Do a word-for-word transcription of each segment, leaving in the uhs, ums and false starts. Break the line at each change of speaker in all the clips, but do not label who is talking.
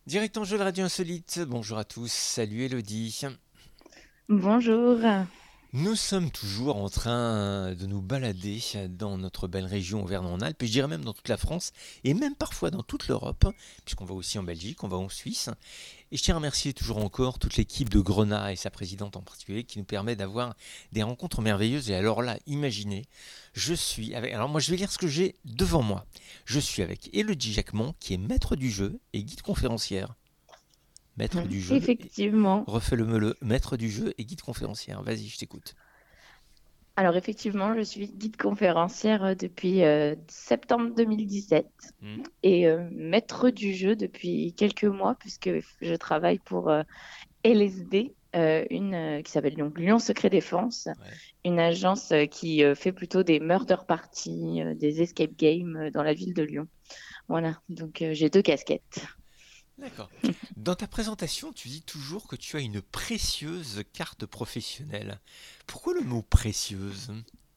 Direct en jeu de Radio Insolite, bonjour à tous, salut Elodie.
Bonjour.
Nous sommes toujours en train de nous balader dans notre belle région Auvergne-Rhône-Alpes, et je dirais même dans toute la France, et même parfois dans toute l'Europe, puisqu'on va aussi en Belgique, on va en Suisse. Et je tiens à remercier toujours encore toute l'équipe de Grenat et sa présidente en particulier, qui nous permet d'avoir des rencontres merveilleuses. Et alors là, imaginez, je suis avec... Alors moi je vais lire ce que j'ai devant moi. Je suis avec Elodie Jacquemont, qui est maître du jeu et guide conférencière. Maître du jeu, et-
Effectivement.
refais-le-me le maître du jeu et guide conférencière. Vas-y, je t'écoute.
Alors effectivement, je suis guide conférencière euh, depuis euh, septembre deux mille dix-sept
Mhm.
et euh, maître du jeu depuis quelques mois puisque je travaille pour euh, L S D, euh, une euh, qui s'appelle donc Lyon Secret Défense,
Ouais,
une agence euh, qui euh, fait plutôt des murder parties, euh, des escape games euh, dans la ville de Lyon. Voilà, donc euh, j'ai deux casquettes.
d'accord. Dans ta présentation, tu dis toujours que tu as une précieuse carte professionnelle. Pourquoi le mot précieuse?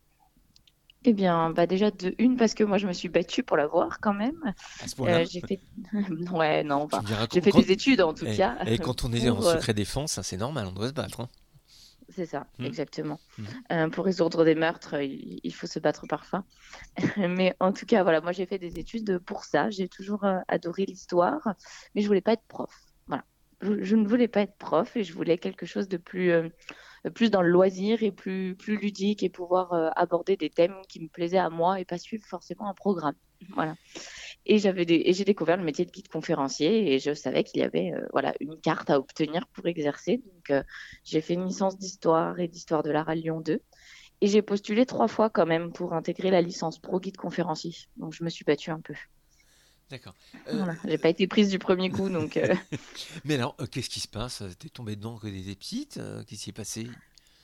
Eh bien, bah déjà de une parce que moi je me suis battue pour l'avoir quand même.
À ce
Euh,
point-là?
j'ai fait, ouais, non,
Tu
enfin,
me diras
j'ai
quand,
fait
quand-
des études en tout
eh,
cas
eh, quand on est en
pour, euh,
secret défense, hein, c'est normal, on doit se battre, hein.
c'est ça,
Mhm.
exactement.
Mhm.
Euh, pour résoudre des meurtres, euh, il, il faut se battre parfois. Mais en tout cas, voilà, moi j'ai fait des études pour ça. J'ai toujours euh, adoré l'histoire, mais je voulais pas être prof. Voilà, je, je ne voulais pas être prof et je voulais quelque chose de plus, euh, plus dans le loisir et plus, plus ludique et pouvoir euh, aborder des thèmes qui me plaisaient à moi et pas suivre forcément un programme. Voilà. Et j'avais des... et j'ai découvert le métier de guide conférencier et je savais qu'il y avait euh, voilà, une carte à obtenir pour exercer. Donc, euh, j'ai fait une licence d'histoire et d'histoire de l'art à Lyon deux. Et j'ai postulé trois fois quand même pour intégrer la licence pro guide conférencier. Donc, je me suis battue un peu.
D'accord. Euh,
Voilà. J'ai pas été prise du premier coup. Donc, euh,
mais alors, euh, qu'est-ce qui se passe? T'es tombé dedans que des petites? Euh, Qu'est-ce qui s'est passé?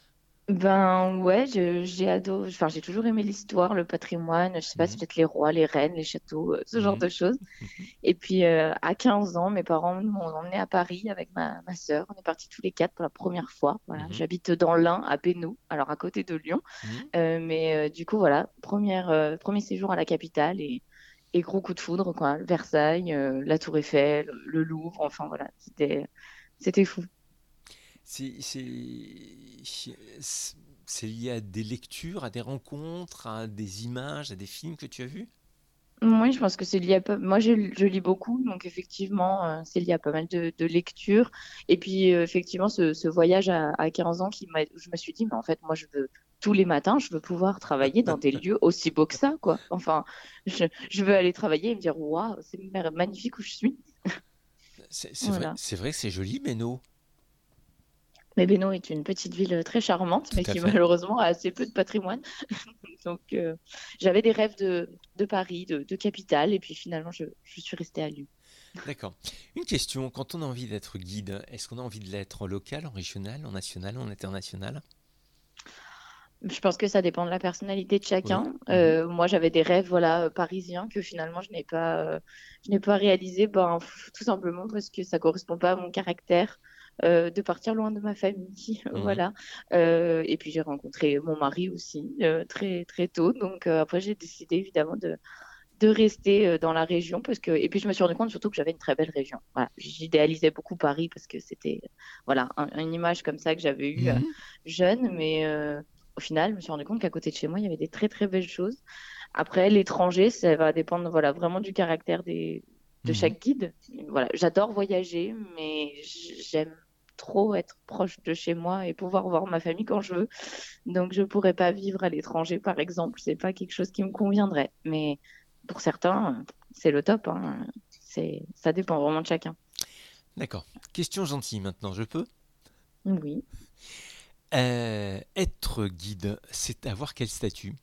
ben ouais, je- j'ai adoré. Enfin, j'ai toujours aimé l'histoire, le patrimoine. Je sais pas, c'est
Mhm.
peut-être les rois, les reines, les châteaux, euh, ce genre de
Mhm.
choses. Et puis, euh, à quinze ans, mes parents m'ont emmené à Paris avec ma, ma sœur. On est partis tous les quatre pour la première fois. Voilà,
Mhm.
j'habite dans l'Ain, à Bénoux, alors à côté de Lyon.
Mhm.
Euh, mais euh, du coup, voilà, première, euh, premier séjour à la capitale et, et gros coup de foudre, quoi. Versailles, euh, la Tour Eiffel, le Louvre, enfin voilà, c'était, c'était fou.
C'est c'est- c'est lié à des lectures, à des rencontres, à des images, à des films que tu as vus?
Oui, je pense que c'est lié à pas... Moi, je, je lis beaucoup, donc effectivement, euh, c'est lié à pas mal de, de lectures. Et puis, euh, effectivement, ce, ce voyage à, à quinze ans, qui m'a... où je me suis dit, mais en fait, moi, je veux, tous les matins, je veux pouvoir travailler dans des lieux aussi beaux que ça, quoi. Enfin, je, je veux aller travailler et me dire, waouh, c'est mer- magnifique où je suis.
C'est c'est vrai,
Voilà.
c'est vrai que c'est joli, Méno.
Mais Bénaud est une petite ville très charmante,
Tout
mais
à
qui
fait.
malheureusement a assez peu de patrimoine. Donc, euh, j'avais des rêves de, de Paris, de, de capitale, et puis finalement, je, je suis restée à Lyon.
D'accord. Une question, quand on a envie d'être guide, est-ce qu'on a envie de l'être en local, en régional, en national, en international?
Je pense que ça dépend de la personnalité de
Oui.
chacun.
Mhm.
Euh, moi, j'avais des rêves, voilà, euh, parisiens que finalement je n'ai pas, euh, je n'ai pas réalisé, ben, pff, tout simplement parce que ça correspond pas à mon caractère euh, de partir loin de ma famille,
Mhm.
voilà. Euh, et puis j'ai rencontré mon mari aussi euh, très très tôt, donc euh, après j'ai décidé évidemment de de rester euh, dans la région parce que et puis je me suis rendu compte surtout que j'avais une très belle région. Voilà, j'idéalisais beaucoup Paris parce que c'était voilà un- une image comme ça que j'avais eue euh,
Mhm.
jeune, mais euh, au final, je me suis rendu compte qu'à côté de chez moi, il y avait des très très belles choses. Après, l'étranger, ça va dépendre voilà vraiment du caractère des de
Mhm.
chaque guide. Voilà, j'adore voyager, mais j- j'aime trop être proche de chez moi et pouvoir voir ma famille quand je veux. Donc, je pourrais pas vivre à l'étranger, par exemple. C'est pas quelque chose qui me conviendrait. Mais pour certains, euh, c'est le top, hein. C'est, ça dépend vraiment de chacun.
D'accord. Question gentille maintenant, je peux?
Oui.
Euh, être guide, c'est avoir quel statut?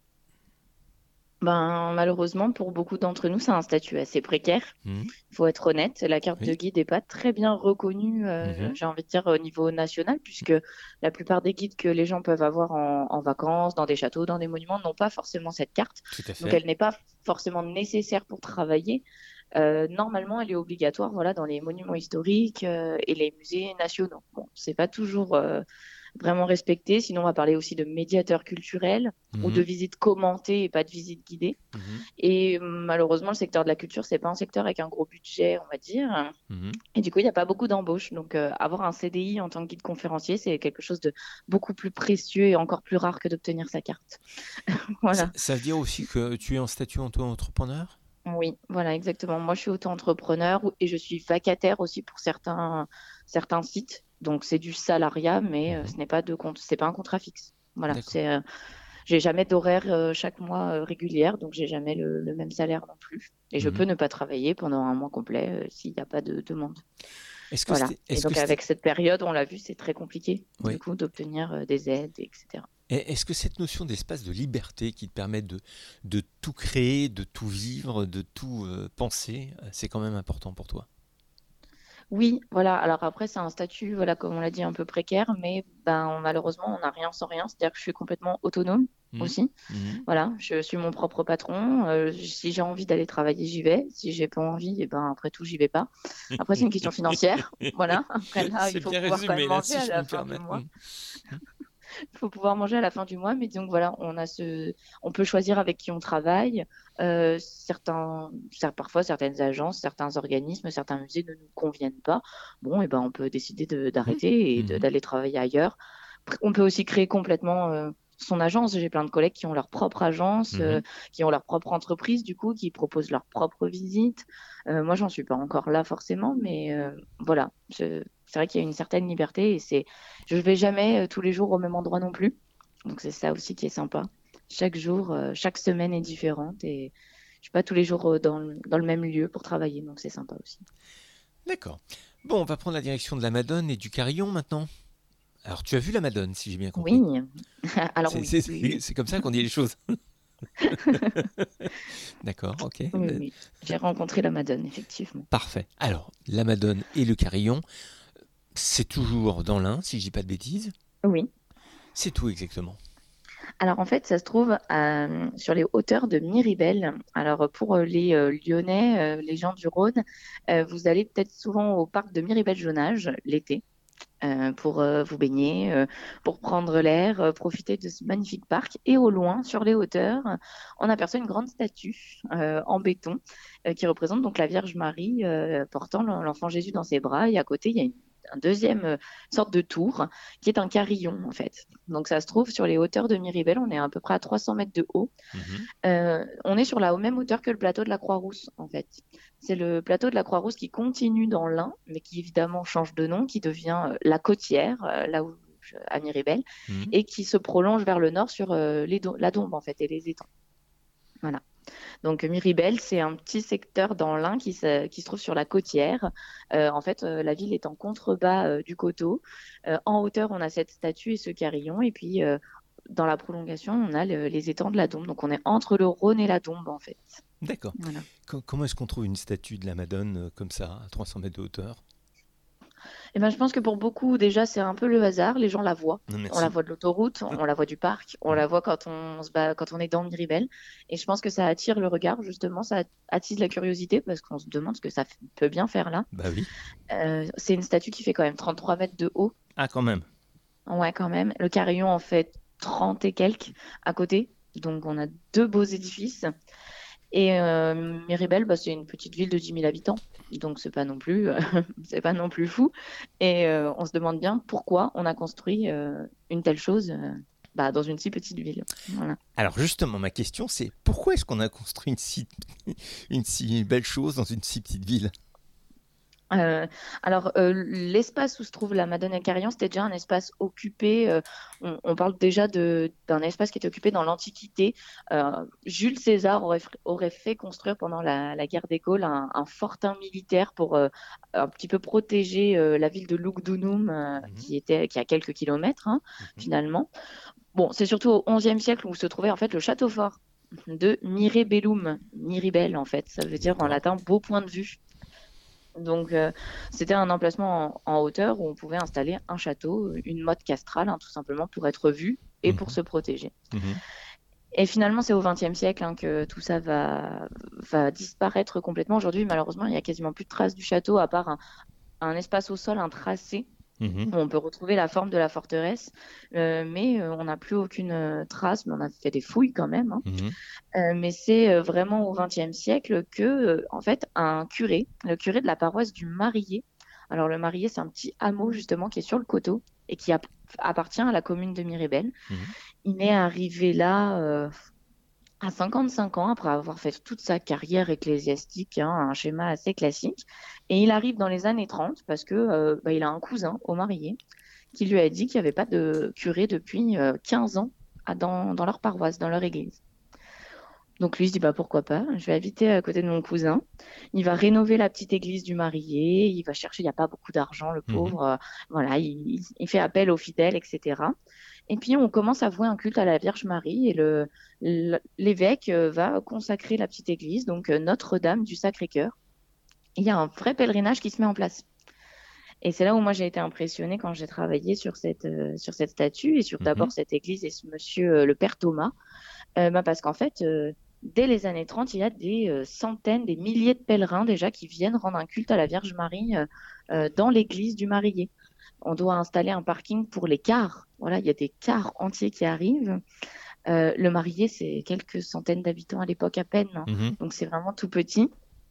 Ben, malheureusement, pour beaucoup d'entre nous, c'est un statut assez précaire.
Mhm.
Il faut être honnête. La carte de
Oui.
guide n'est pas très bien reconnue, euh,
Mhm.
j'ai envie de dire, au niveau national, puisque la plupart des guides que les gens peuvent avoir en, en vacances, dans des châteaux, dans des monuments, n'ont pas forcément cette carte.
Tout à
Donc,
fait.
elle n'est pas forcément nécessaire pour travailler. Euh, normalement, elle est obligatoire, voilà, dans les monuments historiques euh, et les musées nationaux. Bon, c'est pas toujours euh, vraiment respecter. Sinon, on va parler aussi de médiateur culturel ou de
Mhm.
visite commentée et pas de visite guidée.
Mhm.
Et malheureusement, le secteur de la culture, c'est pas un secteur avec un gros budget, on va dire.
Mhm.
Et du coup, il n'y a pas beaucoup d'embauches. Donc, euh, avoir un C D I en tant que guide conférencier, c'est quelque chose de beaucoup plus précieux et encore plus rare que d'obtenir sa carte.
Ça,
Voilà.
ça veut dire aussi que tu es en statut auto-entrepreneur?
Oui, voilà, exactement. Moi, je suis auto-entrepreneur et je suis vacataire aussi pour certains, certains sites. Donc, c'est du salariat, mais euh,
Mhm.
ce n'est pas de compte, c'est pas un contrat fixe. Voilà,
D'accord.
c'est, euh, j'ai jamais d'horaire euh, chaque mois euh, régulière, donc j'ai jamais le, le même salaire non plus. Et je
Mhm.
peux ne pas travailler pendant un mois complet euh, s'il n'y a pas de demande.
Est-ce que
Voilà.
c'était,
Et
est-ce que
donc,
c'était,
avec cette période, on l'a vu, c'est très compliqué, du
oui.
coup, d'obtenir euh, des aides, et cetera.
Et est-ce que cette notion d'espace de liberté qui te permet de, de tout créer, de tout vivre, de tout euh, penser, euh, c'est quand même important pour toi?
Oui, voilà. Alors après, c'est un statut, voilà, comme on l'a dit, un peu précaire, mais ben, malheureusement, on n'a rien sans rien. C'est-à-dire que je suis complètement autonome
Mhm.
aussi.
Mhm.
Voilà, je suis mon propre patron. Euh, si j'ai envie d'aller travailler, j'y vais. Si j'ai pas envie, et ben après tout, j'y vais pas. Après, c'est une question financière. Voilà. Après là,
C'est
il faut
bien
pouvoir quand même
résumé, là,
manger
si
à
je puis
la
me
fin du
permettre.
mois.
Mhm.
Il faut pouvoir manger à la fin du mois, mais donc voilà, on a ce, on peut choisir avec qui on travaille. Euh, certains, cer- parfois certaines agences, certains organismes, certains musées ne nous conviennent pas. Bon, et ben on peut décider de- d'arrêter et de-
Mhm.
d'aller travailler ailleurs. Après, on peut aussi créer complètement euh, son agence. J'ai plein de collègues qui ont leur propre agence, euh,
Mhm.
qui ont leur propre entreprise, du coup, qui proposent leur propre visite. Euh, moi, j'en suis pas encore là forcément, mais euh, voilà, Je- c'est vrai qu'il y a une certaine liberté et c'est je vais jamais euh, tous les jours au même endroit non plus. Donc c'est ça aussi qui est sympa. Chaque jour, euh, chaque semaine est différente et je suis pas tous les jours euh, dans le, dans le même lieu pour travailler. Donc c'est sympa aussi.
D'accord. Bon, on va prendre la direction de la Madone et du Carillon maintenant. Alors, tu as vu la Madone, si j'ai bien compris.
Oui, alors
C'est
oui,
c'est-
oui,
c'est-
oui.
c'est comme ça qu'on dit les choses. D'accord, ok.
Oui, oui, oui. J'ai rencontré la Madone, effectivement.
Parfait. Alors, la Madone et le Carillon, c'est toujours dans l'Ain, si je dis pas de bêtises.
Oui.
C'est tout exactement.
Alors en fait, ça se trouve euh, sur les hauteurs de Miribel. Alors pour euh, les euh, Lyonnais, euh, les gens du Rhône, euh, vous allez peut-être souvent au parc de Miribel-Jonage l'été. Euh, pour euh, vous baigner, euh, pour prendre l'air, euh, profiter de ce magnifique parc. Et au loin, sur les hauteurs, on aperçoit une grande statue euh, en béton euh, qui représente donc la Vierge Marie euh, portant l'enfant Jésus dans ses bras. Et à côté, il y a une un deuxième euh, sorte de tour qui est un carillon en fait. Donc ça se trouve sur les hauteurs de Miribel, on est à peu près à trois cents mètres de haut.
Mhm.
Euh, on est sur la même hauteur que le plateau de la Croix-Rousse, en fait. C'est le plateau de la Croix-Rousse qui continue dans l'Ain, mais qui évidemment change de nom, qui devient euh, la Côtière, euh, là où je- à Miribel,
Mhm.
et qui se prolonge vers le nord sur euh, les Do- la Dombe, en fait, et les étangs. Voilà. Donc Miribel, c'est un petit secteur dans l'Ain qui se, qui se trouve sur la Côtière. Euh, en fait, euh, la ville est en contrebas euh, du coteau. Euh, en hauteur, on a cette statue et ce carillon, et puis euh, dans la prolongation, on a le- les étangs de la Dombe. Donc on est entre le Rhône et la Dombe, en fait.
D'accord.
Voilà.
Co- comment est-ce qu'on trouve une statue de la Madone euh, comme ça, à trois cents mètres de hauteur?
Et ben, je pense que pour beaucoup, déjà, c'est un peu le hasard. Les gens la voient.
Non,
On la
merci.
voit de l'autoroute, on la voit du parc, on
Mhm.
la voit quand on se bat, quand on est dans Miribel. Et je pense que ça attire le regard, justement, ça attise la curiosité parce qu'on se demande ce que ça f- peut bien faire là.
Bah oui.
Euh, c'est une statue qui fait quand même trente-trois mètres de haut.
Ah, quand même.
Ouais, quand même. Le carillon en fait trente et quelques à côté. Donc, on a deux beaux édifices. Et euh, Miribel, bah, c'est une petite ville de dix mille habitants, donc c'est pas non plus, c'est pas non plus fou. Et euh, on se demande bien pourquoi on a construit euh, une telle chose euh, bah, dans une si petite ville. Voilà.
Alors justement, ma question, c'est pourquoi est-ce qu'on a construit une si, une si belle chose dans une si petite ville?
Euh, alors, euh, l'espace où se trouve la Madone et le Carillon, c'était déjà un espace occupé. euh, on, on parle déjà de, d'un espace qui était occupé dans l'Antiquité. Euh, Jules César aurait, f- aurait fait construire pendant la, la guerre des Gaules un, un fortin militaire pour euh, un petit peu protéger euh, la ville de Lugdunum, euh,
Mhm.
qui était qui a quelques kilomètres hein,
Mhm.
finalement. Bon, c'est surtout au onzième siècle où se trouvait en fait le château fort de Miribellum, Miribel en fait. Ça veut dire en
D'accord.
latin beau point de vue. Donc, euh, c'était un emplacement en, en hauteur où on pouvait installer un château, une motte castrale, hein, tout simplement pour être vu et pour
Mhm.
se protéger.
Mhm.
Et finalement, c'est au vingtième siècle hein, que tout ça va, va disparaître complètement. Aujourd'hui, malheureusement, il n'y a quasiment plus de traces du château, à part un, un espace au sol, un tracé
Mhm.
On peut retrouver la forme de la forteresse, euh, mais euh, on n'a plus aucune euh, trace, mais on a fait des fouilles quand même, hein.
Mhm.
Euh, mais c'est euh, vraiment au vingtième siècle que, euh, en fait, un curé, le curé de la paroisse du Marillier, alors le Marillier, c'est un petit hameau justement qui est sur le coteau et qui ap- appartient à la commune de Miribel.
Mhm.
Il est arrivé là euh, à cinquante-cinq ans après avoir fait toute sa carrière ecclésiastique, hein, un schéma assez classique. Et il arrive dans les années trente parce que euh, bah, il a un cousin au Marillier qui lui a dit qu'il n'y avait pas de curé depuis euh, quinze ans à- dans, dans leur paroisse, dans leur église. Donc lui il se dit bah pourquoi pas, je vais habiter à côté de mon cousin. Il va rénover la petite église du Marillier, il va chercher, il n'y a pas beaucoup d'argent, le
Mhm.
pauvre, euh, voilà, il, il- il fait appel aux fidèles, et cetera. Et puis on commence à vouer un culte à la Vierge Marie et le, le- l'évêque euh, va consacrer la petite église, donc euh, Notre-Dame du Sacré-Cœur. Il y a un vrai pèlerinage qui se met en place. Et c'est là où moi j'ai été impressionnée quand j'ai travaillé sur cette, euh, sur cette statue et sur
Mhm.
d'abord cette église et ce monsieur, euh, le père Thomas. Euh, bah, parce qu'en fait, euh, dès les années trente, il y a des euh, centaines, des milliers de pèlerins déjà qui viennent rendre un culte à la Vierge Marie euh, euh, dans l'église du Marillier. On doit installer un parking pour les cars. Voilà, il y a des cars entiers qui arrivent. Euh, le Marillier, c'est quelques centaines d'habitants à l'époque à peine, hein.
Mhm.
Donc c'est vraiment tout petit.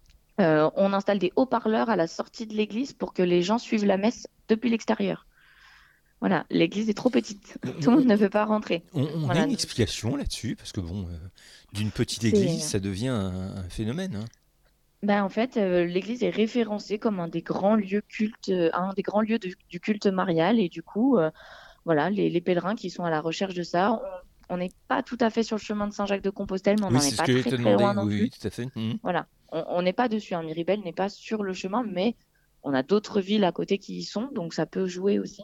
Euh, on installe des haut-parleurs à la sortie de l'église pour que les gens suivent la messe depuis l'extérieur. Voilà, l'église est trop petite. Tout le monde
On,
ne peut pas rentrer.
on- on a
Voilà,
une
donc
explication là-dessus, parce que bon, euh, d'une petite église,
c'est
ça devient un, un phénomène, hein.
Ben, en fait, euh, l'église est référencée comme un des grands lieux cultes, euh, un des grands lieux de- du culte marial. Et du coup, euh, voilà, les, les pèlerins qui sont à la recherche de ça, on on n'est pas tout à fait sur le chemin de Saint-Jacques-de-Compostelle, mais on
Oui,
n'en est
c'est ce
pas
que j'allais
très
te
très
demander.
loin non
Oui,
plus.
oui, tout à fait. Mhm.
Voilà, on on n'est pas dessus, hein. Miribel n'est pas sur le chemin, mais on a d'autres villes à côté qui y sont, donc ça peut jouer aussi.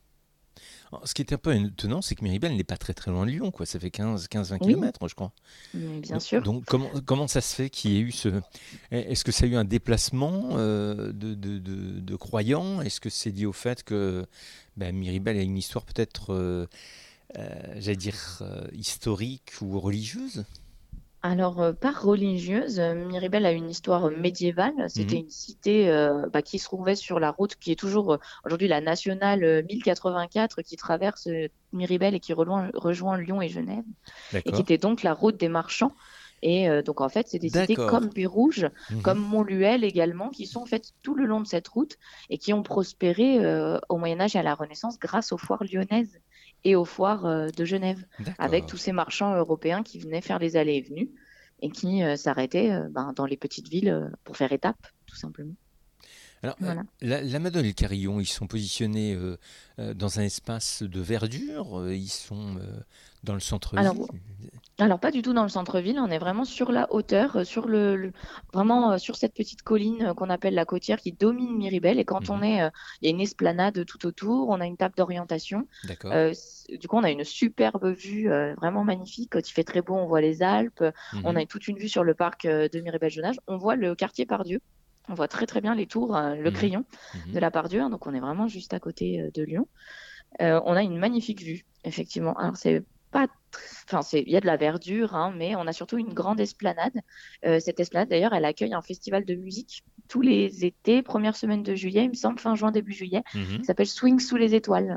Alors, ce qui est un peu étonnant, c'est que Miribel n'est pas très très loin de Lyon, quoi. Ça fait quinze, quinze, vingt
Oui,
kilomètres, je crois.
mais bien
Donc,
sûr.
donc comment, comment ça se fait qu'il y ait eu ce... Est-ce que ça a eu un déplacement euh, de, de, de- de croyants? Est-ce que c'est lié au fait que ben, Miribel a une histoire peut-être, euh, euh, j'allais dire, euh, historique ou religieuse?
Alors, euh, pas religieuse, euh, Miribel a une histoire euh, médiévale. C'était
Mhm.
une cité euh, bah, qui se trouvait sur la route qui est toujours euh, aujourd'hui la nationale euh, mille quatre-vingt-quatre qui traverse euh, Miribel et qui rejoint, rejoint Lyon et Genève, et qui
D'accord.
était donc la route des marchands. Et euh, donc, en fait, c'est des cités
D'accord.
comme Pérouge,
Mhm.
comme Montluel également, qui sont en fait tout le long de cette route et qui ont prospéré euh, au Moyen-Âge et à la Renaissance grâce aux foires lyonnaises et aux foires euh, de Genève, avec
D'accord.
tous ces marchands européens qui venaient faire les allées et venues et qui euh, s'arrêtaient euh, ben, dans les petites villes euh, pour faire étape, tout simplement.
Alors, euh,
Voilà.
la, la Madone et le Carillon, ils sont positionnés euh, euh, dans un espace de verdure, euh, ils sont euh, dans le centre-ville.
Alors, alors pas du tout dans le centre-ville, on est vraiment sur la hauteur, euh, sur le, le- vraiment euh, sur cette petite colline euh, qu'on appelle la Côtière qui domine Miribel. Et quand on
Mhm.
est, euh, il y a une esplanade tout autour, on a une table d'orientation.
D'accord.
Euh, c- du coup, on a une superbe vue, euh, vraiment magnifique. Quand il fait très beau, on voit les Alpes. On
Mhm.
a toute une vue sur le parc euh, de Miribel-Jonage. On voit le quartier Pardieu. On voit très très bien les tours, euh, le
Mhm.
Crayon
Mhm.
de la Pardieu, hein. Donc on est vraiment juste à côté euh, de Lyon. Euh, on a une magnifique vue, effectivement. Alors, c'est pas, tr- enfin, c'est, il y a de la verdure, hein, mais on a surtout une grande esplanade. Euh, cette esplanade, d'ailleurs, elle accueille un festival de musique tous les étés, première semaine de juillet, il me semble, fin juin, début juillet, qui
Mhm.
s'appelle Swing sous les étoiles.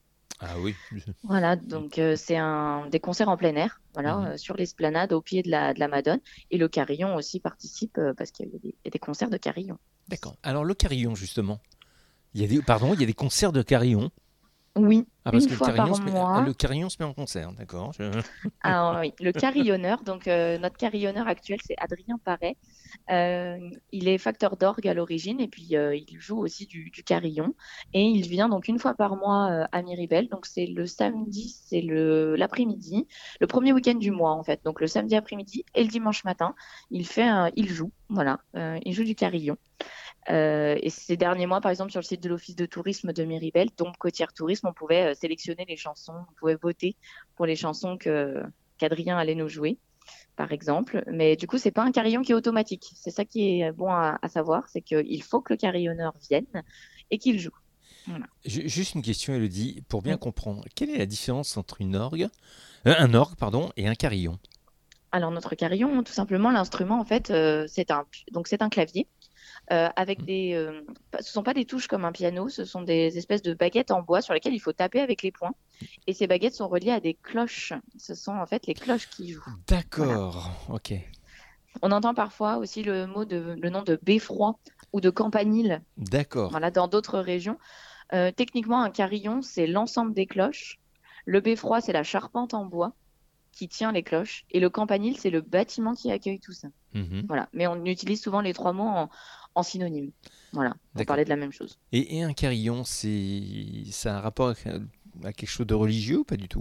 Ah oui.
Voilà, donc euh, c'est un des concerts en plein air, voilà,
Mhm.
euh, sur l'esplanade au pied de la, de la Madone. Et le carillon aussi participe euh, parce qu'il y a des, il y a des concerts de carillon.
D'accord. Alors le carillon, justement. Il y a des, pardon, il y a des concerts de carillon.
Oui,
Ah, parce
une
que le
fois
carillon
par
se met, ah,
mois.
le carillon se met en concert, d'accord. Je-
Ah oui, le carillonneur, donc euh, notre carillonneur actuel, c'est Adrien Paré. Euh, il est facteur d'orgue à l'origine et puis euh, il joue aussi du, du carillon. Et il vient donc une fois par mois euh, à Miribel. Donc c'est le samedi, c'est le l'après-midi, le premier week-end du mois en fait. Donc le samedi après-midi et le dimanche matin, il fait, un- il joue, voilà, euh, il joue du carillon. Euh, et ces derniers mois, par exemple, sur le site de l'Office de tourisme de Miribel, donc Côtière Tourisme, on pouvait euh, sélectionner les chansons, on pouvait voter pour les chansons que qu'Adrien allait nous jouer, par exemple. Mais du coup, c'est pas un carillon qui est automatique. C'est ça qui est bon à, à savoir, c'est qu'il faut que le carillonneur vienne et qu'il joue. Voilà.
Ju- Juste une question, Elodie, pour bien
Oui.
comprendre. Quelle est la différence entre une orgue, euh, un orgue, pardon, et un carillon?
Alors notre carillon, tout simplement, l'instrument, en fait, euh, c'est un donc c'est un clavier euh, avec
Mhm.
des. Euh, pas- ce sont pas des touches comme un piano, ce sont des espèces de baguettes en bois sur lesquelles il faut taper avec les poings. Et ces baguettes sont reliées à des cloches. Ce sont en fait les cloches qui jouent. Voilà.
D'accord, ok.
On entend parfois aussi le mot de, le nom de beffroi ou de campanile.
D'accord,
Voilà, dans d'autres régions. Euh, techniquement, un carillon, c'est l'ensemble des cloches. Le beffroi, c'est la charpente en bois qui tient les cloches. Et le campanile, c'est le bâtiment qui accueille tout ça.
mhm,
Voilà. Mais on utilise souvent les trois mots en, en synonyme. Voilà, pour
d'accord.
parler de la même chose.
Et, et un carillon, c'est, ça a un rapport avec, euh, à quelque chose de religieux ou pas du tout?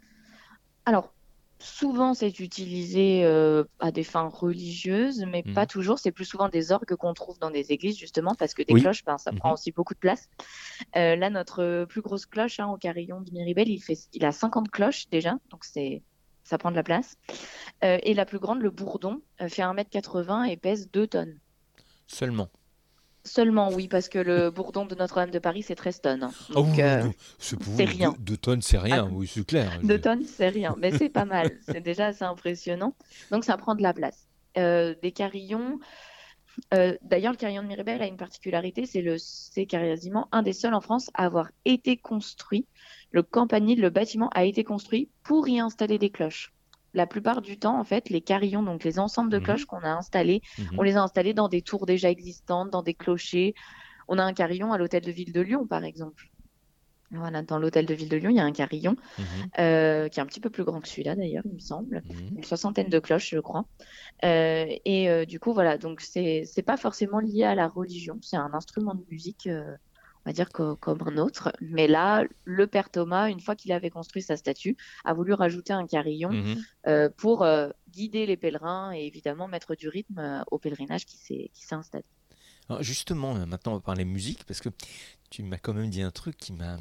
Alors, souvent, c'est utilisé euh, à des fins religieuses, mais pas
Mhm.
toujours. C'est plus souvent des orgues qu'on trouve dans des églises, justement, parce que des
Oui.
cloches, ben, ça prend
Mhm.
aussi beaucoup de place. Euh, là, notre plus grosse cloche hein, au carillon de Miribel, il fait, il a cinquante cloches déjà, donc c'est, ça prend de la place. Euh, et la plus grande, le bourdon, euh, fait un mètre quatre-vingts et pèse deux tonnes.
Seulement.
Seulement, oui, parce que le bourdon de Notre-Dame de Paris, c'est treize tonnes, hein.
Ah oui,
Donc,
oui,
euh,
non, c'est pour
c'est
vous, deux,
rien.
deux tonnes, c'est
Ah,
rien, oui, c'est clair.
deux
je-
tonnes, c'est rien, mais c'est pas mal. C'est déjà assez impressionnant. Donc, ça prend de la place. Euh, des carillons. Euh, d'ailleurs, le carillon de Miribel a une particularité, c'est le, c'est quasiment un des seuls en France à avoir été construit. Le campanile, le bâtiment a été construit pour y installer des cloches. La plupart du temps, en fait, les carillons, donc les ensembles de
Mhm,
cloches qu'on a installés, on
mhm.
les a installés dans des tours déjà existantes, dans des clochers. On a un carillon à l'hôtel de ville de Lyon, par exemple. Voilà, dans l'hôtel de ville de Lyon, il y a un carillon
Mhm,
euh, qui est un petit peu plus grand que celui-là d'ailleurs, il me semble,
mhm.
une soixantaine de cloches, je crois. Euh, et euh, du coup, voilà, donc c'est c'est pas forcément lié à la religion, c'est un instrument de musique, euh, on va dire co- comme un autre. Mais là, le père Thomas, une fois qu'il avait construit sa statue, a voulu rajouter un carillon
Mhm.
euh, pour euh, guider les pèlerins et évidemment mettre du rythme euh, au pèlerinage qui s'est qui s'est installé.
Alors justement, euh, maintenant on va parler musique, parce que tu m'as quand même dit un truc qui m'a...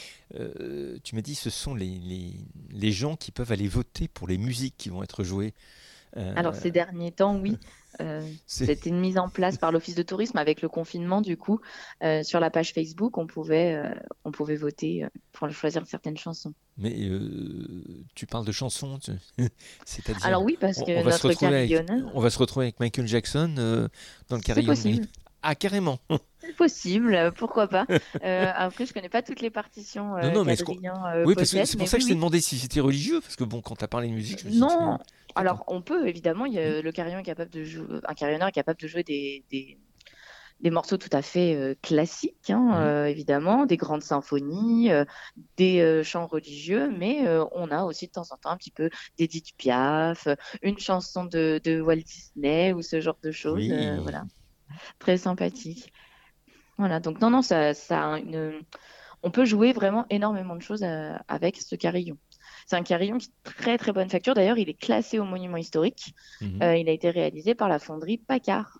euh, tu m'as dit ce sont les, les, les gens qui peuvent aller voter pour les musiques qui vont être jouées.
Alors,
Euh,
ces derniers temps, oui, euh,
c'est...
c'était une mise en place par l'Office de tourisme avec le confinement. Du coup, euh, sur la page Facebook, on pouvait, euh, on pouvait voter euh, pour choisir certaines chansons.
Mais euh, tu parles de chansons, tu-
Alors
c'est-à-dire
oui, parce
on, on
que
va se
notre
retrouver avec,
carillonneur,
on va se retrouver avec Michael Jackson euh, dans le
c'est
carillon de Mary.
possible.
Ah carrément.
C'est possible, euh, pourquoi pas. Euh, après, je connais pas toutes les partitions
Non
euh,
non mais ce qu'on-
qu'Adrien euh,
oui parce que
possède,
c'est pour
mais
ça
oui,
que je t'ai
oui.
demandé si c'était religieux parce que bon quand tu as parlé de musique je me suis dit tiens,
Non,
d'accord.
alors on peut évidemment, il y
Hmm.
a, le carillon est capable de jouer, un carillonneur est capable de jouer des, des, des morceaux tout à fait euh, classiques, hein,
Hmm.
euh, évidemment, des grandes symphonies, euh, des euh, chants religieux, mais euh, on a aussi de temps en temps un petit peu d'Edith Piaf, euh, une chanson de, de Walt Disney ou ce genre de choses, euh,
Oui.
voilà, très sympathique. Voilà, donc non, non, ça, ça a une... on peut jouer vraiment énormément de choses euh, avec ce carillon. C'est un carillon qui est très très bonne facture. D'ailleurs, il est classé au monument historique.
Mhm.
Euh, il a été réalisé par la fonderie Paccard,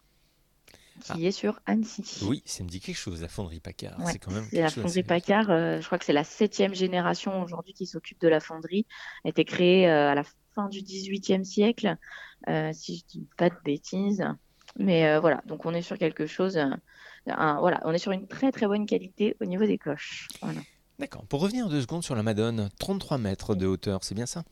Ah
qui est sur Annecy.
oui ça me dit quelque chose la fonderie Paccard
Ouais,
c'est quand même
c'est
quelque
la
chose
fonderie
assez...
Paccard. Euh, je crois que c'est la septième génération aujourd'hui qui s'occupe de la fonderie. Elle a été créée euh, à la fin du dix-huitième siècle, euh, si je dis pas de bêtises. Mais euh, voilà, donc on est sur quelque chose. euh, un- voilà, on est sur une très très bonne qualité au niveau des cloches. Voilà.
D'accord. Pour revenir deux secondes sur la Madone, trente-trois mètres de hauteur, c'est bien ça?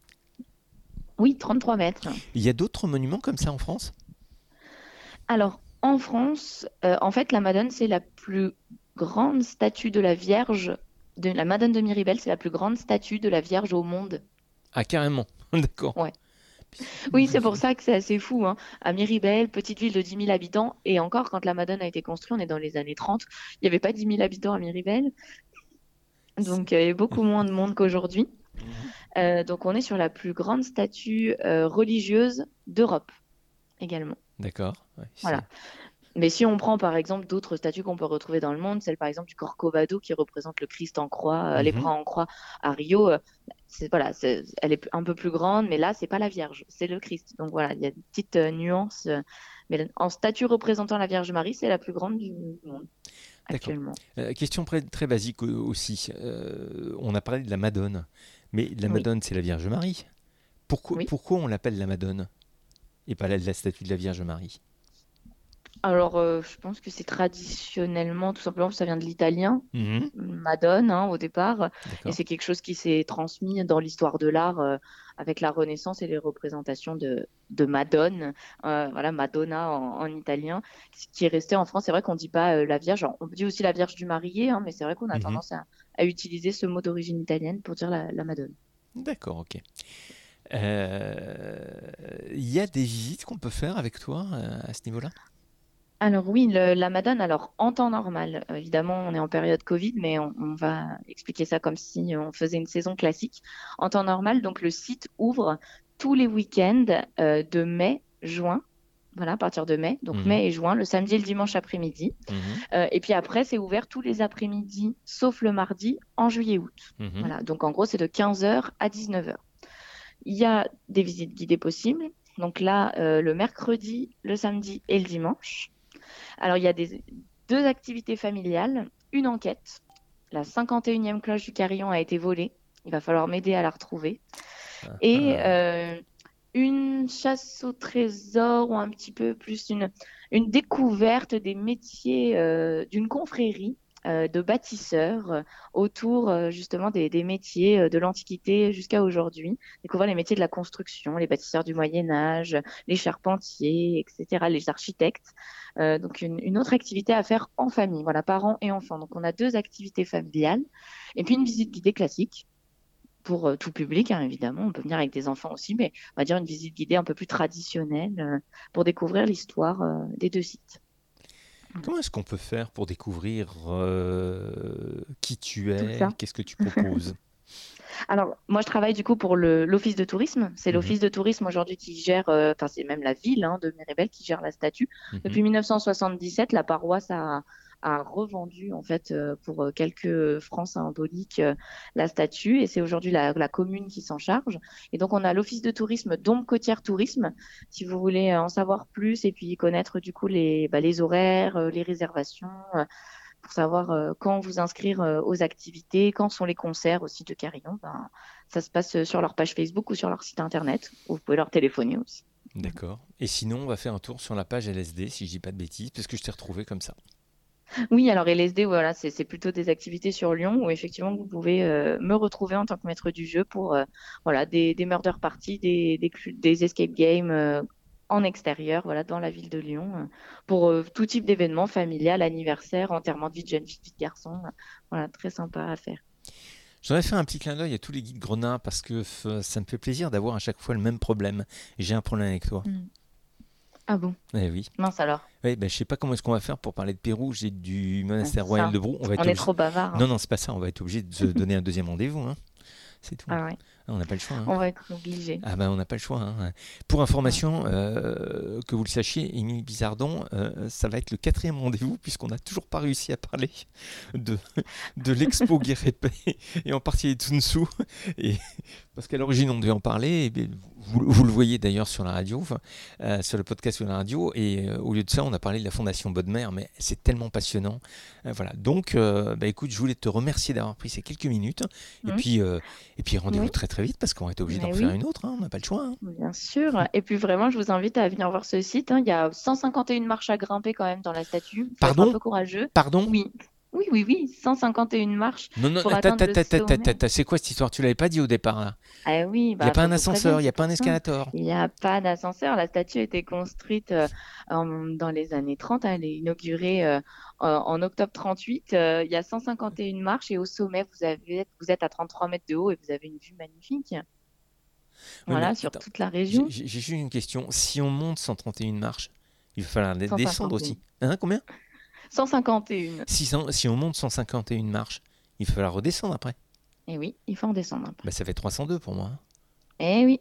Oui, trente-trois mètres.
Il y a d'autres monuments comme ça en France?
Alors, en France, euh, en fait, la Madone, c'est la plus grande statue de la Vierge. De la Madone de Miribel, c'est la plus grande statue de la Vierge au monde.
Ah carrément, d'accord.
Ouais. Oui, c'est pour ça que c'est assez fou, hein. À Miribel, petite ville de dix mille habitants, et encore, quand la Madone a été construite, on est dans les années trente, il n'y avait pas dix mille habitants à Miribel, donc euh, il y avait beaucoup moins de monde qu'aujourd'hui.
Mhm.
Euh, donc on est sur la plus grande statue euh, religieuse d'Europe également.
D'accord, ouais,
Voilà.
c'est...
Mais si on prend par exemple d'autres statues qu'on peut retrouver dans le monde, celle par exemple du Corcovado qui représente le Christ en croix, euh, les
Mhm.
bras en croix à Rio, euh, c'est, voilà, c'est- elle est un peu plus grande, mais là c'est pas la Vierge, c'est le Christ. Donc voilà, il y a une petite euh, nuance. euh, mais en statue représentant la Vierge Marie, c'est la plus grande du monde
D'accord.
actuellement.
Euh, question très, très basique au- aussi. Euh, on a parlé de la Madone, mais la
Oui,
Madone c'est la Vierge Marie. Pourquoi,
oui.
pourquoi on l'appelle la Madone et pas la, la statue de la Vierge Marie?
Alors, euh, je pense que c'est traditionnellement, tout simplement, ça vient de l'italien,
Mhm.
Madone, hein, au départ, et
D'accord.
c'est quelque chose qui s'est transmis dans l'histoire de l'art euh, avec la Renaissance et les représentations de, de Madone, euh, voilà, Madonna en, en italien, ce qui est resté en France. C'est vrai qu'on dit pas euh, la Vierge, on dit aussi la Vierge du marié, hein, mais c'est vrai qu'on a
Mhm.
tendance à, à utiliser ce mot d'origine italienne pour dire la, la Madone.
D'accord, ok. Euh, Il y a des visites qu'on peut faire avec toi euh, à ce niveau-là?
Alors oui, le- la Madone, alors en temps normal, euh, évidemment, on est en période Covid, mais on, on va expliquer ça comme si on faisait une saison classique. En temps normal, donc le site ouvre tous les week-ends euh, de mai, juin, voilà, à partir de mai, donc
Mhm.
mai et juin, le samedi et le dimanche après-midi.
Mhm.
Euh, et puis après, c'est ouvert tous les après-midi, sauf le mardi, en juillet-août.
Mhm.
Voilà, donc en gros, c'est de quinze heures à dix-neuf heures. Il y a des visites guidées possibles. Donc là, euh, le mercredi, le samedi et le dimanche. Alors, il y a des, deux activités familiales, une enquête. La cinquante et unième cloche du carillon a été volée. Il va falloir m'aider à la retrouver.
Ah,
Et
ah.
euh, une chasse au trésor ou un petit peu plus une, une découverte des métiers euh, d'une confrérie euh, de bâtisseurs euh, autour euh, justement des, des métiers euh, de l'Antiquité jusqu'à aujourd'hui. Découvrir les métiers de la construction, les bâtisseurs du Moyen Âge, les charpentiers, et cetera, les architectes. Euh, donc une, une autre activité à faire en famille, voilà, parents et enfants. Donc on a deux activités familiales et puis une visite guidée classique pour euh, tout public, hein, évidemment. On peut venir avec des enfants aussi, mais on va dire une visite guidée un peu plus traditionnelle euh, pour découvrir l'histoire euh, des deux sites. Voilà.
Comment est-ce qu'on peut faire pour découvrir euh, qui tu
Tout
es?
ça.
Qu'est-ce que tu proposes?
Alors, moi, je travaille du coup pour le, l'Office de tourisme. C'est
Mhm.
l'Office de tourisme aujourd'hui qui gère, euh, enfin, c'est même la ville hein, de Méribel qui gère la statue.
Mhm.
Depuis mille neuf cent soixante-dix-sept, la paroisse a, a revendu, en fait, euh, pour euh, quelques francs symboliques, euh, la statue. Et c'est aujourd'hui la, la commune qui s'en charge. Et donc, on a l'Office de tourisme Dombes Côtières Tourisme. Si vous voulez en savoir plus et puis connaître, du coup, les, bah, les horaires, euh, les réservations, euh, pour savoir euh, quand vous inscrire euh, aux activités, quand sont les concerts aussi de Carillon. Ben, ça se passe euh, sur leur page Facebook ou sur leur site internet, ou vous pouvez leur téléphoner aussi.
D'accord. Et sinon, on va faire un tour sur la page L S D, si je dis pas de bêtises, parce que je t'ai retrouvé comme ça.
Oui, alors L S D, voilà, c'est c'est plutôt des activités sur Lyon où effectivement vous pouvez euh, me retrouver en tant que maître du jeu pour euh, voilà, des, des murder parties, des, des, clu- des escape games euh, en extérieur, voilà, dans la ville de Lyon, euh, pour euh, tout type d'événement familial, anniversaire, enterrement de vie de jeune fille, vie de garçon. euh, voilà, très sympa à faire.
J'aurais fait un petit clin d'œil à tous les guides grenats parce que f- ça me fait plaisir d'avoir à chaque fois le même problème. J'ai un problème avec toi.
Mm. Ah bon?
Eh oui.
Mince alors.
Ouais, ben, je sais pas comment est-ce qu'on va faire pour parler de Pérou. J'ai du
Ouais,
monastère
c'est
royal
ça.
de Brou. On va
On
être
est
obligé.
trop bavard,
Non,
hein.
non, c'est pas ça. On va être obligé de se donner un deuxième rendez-vous, hein. C'est tout.
Ah ouais,
Ah, on n'a pas le choix, hein.
on va être obligé.
Ah ben on n'a pas le choix, hein. Pour
Ouais.
information, euh, que vous le sachiez, Émilie Bizardon, euh, ça va être le quatrième rendez-vous puisqu'on n'a toujours pas réussi à parler de, de l'expo Guérépé et en partie de Sun Tzu. Et, parce qu'à l'origine on devait en parler, et bien, vous, vous le voyez d'ailleurs sur la radio, enfin, euh, sur le podcast sur la radio, et euh, au lieu de ça on a parlé de la Fondation Bodmer, mais c'est tellement passionnant. Euh, voilà, donc euh, bah, écoute, je voulais te remercier d'avoir pris ces quelques minutes, et
Mhm.
puis, euh, et puis rendez-vous
Oui,
très très vite parce qu'on va être obligé d'en
mais
faire
oui,
une autre, hein, on n'a pas le choix, hein.
bien sûr. Et puis vraiment, je vous invite à venir voir ce site, hein. Il y a cent cinquante et une marches à grimper quand même dans la statue. Il faut être un
Pardon?
peu courageux.
Pardon?
Oui, oui, oui, oui, cent cinquante et une marches
Non, non,
pour
ta,
atteindre
ta,
le
ta, ta, ta, ta,
sommet.
ta, c'est quoi cette histoire? Tu l'avais pas dit au départ, là.
Ah oui,
Il n'y a
bah,
pas
je
un
vous préviens,
ascenseur, il n'y a
c'est
pas
pour
un
ça.
escalator.
Il n'y a pas d'ascenseur. La statue a été construite euh, en- dans les années trente. Elle est inaugurée euh, en, en octobre trente-huit. Euh, il y a cent cinquante et une marches et au sommet, vous avez, vous êtes à trente-trois mètres de haut et vous avez une vue magnifique.
Oui, mais
Voilà, sur
attends,
toute la
j'ai
région.
j'ai- j'ai juste une question. Si on monte cent trente et une marches, il va falloir des- descendre aussi.
cent cinquante et un.
Hein, combien?
cent cinquante et un.
Si, cent- si on monte cent cinquante et une marches, il va falloir redescendre après.
Et oui, il faut en descendre après.
Bah, ça fait trois cent deux pour moi, hein.
Eh oui.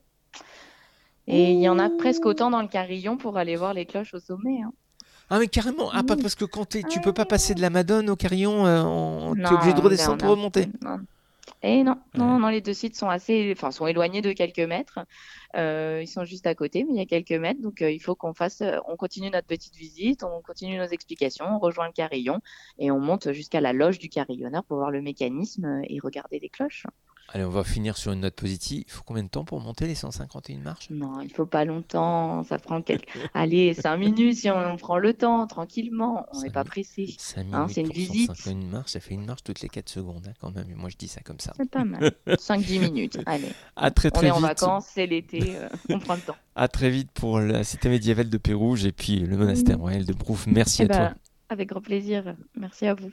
Et il y en a presque
Ouh.
autant dans le carillon pour aller voir les cloches au sommet, hein.
Ah, mais carrément. Ah, pas
Oui.
parce que quand t'es- tu peux pas passer
Ouais.
de la Madone au Carillon, euh, en- t'es obligé de
Non, ben
redescendre
on
pour
a.
remonter.
Non. Et non, non,
Ouais.
non, les deux sites sont assez, enfin, sont éloignés de quelques mètres. Euh, ils sont juste à côté, mais il y a quelques mètres. Donc, euh, il faut qu'on fasse, euh, on continue notre petite visite, on continue nos explications, on rejoint le carillon et on monte jusqu'à la loge du carillonneur pour voir le mécanisme euh, et regarder les cloches.
Allez, on va finir sur une note positive. Il faut combien de temps pour monter les cent cinquante et une marches?
Non, il faut pas longtemps. Ça prend quelques... Allez, cinq minutes si on, on prend le temps, tranquillement. On n'est pas pressé.
cinq
Hein,
minutes
c'est une
pour
visite.
cent cinquante et une marches, ça fait une marche toutes les quatre secondes, hein, quand même. Et moi, je dis ça comme ça.
C'est pas mal. cinq dix minutes. Allez.
À très
On
très
est en
vite.
vacances, c'est l'été, euh, on prend le temps.
À très vite pour la cité médiévale de Pérouge et puis le monastère royal de Brouf. Merci
Eh
à toi.
ben, avec grand plaisir. Merci à vous.